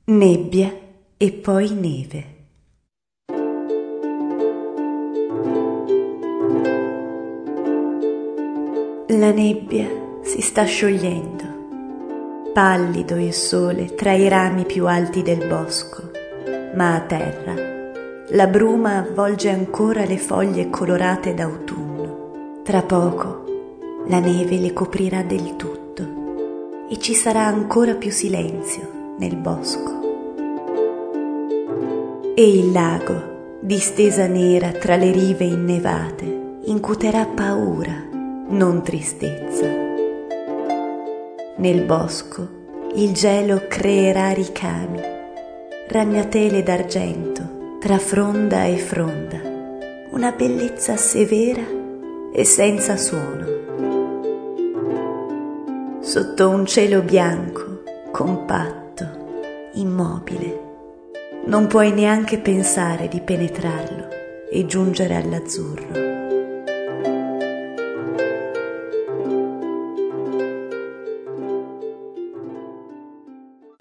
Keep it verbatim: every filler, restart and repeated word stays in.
Nebbia e poi neve. La nebbia si sta sciogliendo, pallido il sole tra i rami più alti del bosco, ma a terra la bruma avvolge ancora le foglie colorate d'autunno. Tra poco la neve le coprirà del tutto e ci sarà ancora più silenzio nel bosco. E il lago, distesa nera tra le rive innevate, incuterà paura, non tristezza. Nel bosco il gelo creerà ricami, ragnatele d'argento tra fronda e fronda, una bellezza severa e senza suono. Sotto un cielo bianco, compatto, immobile, non puoi neanche pensare di penetrarlo e giungere all'azzurro.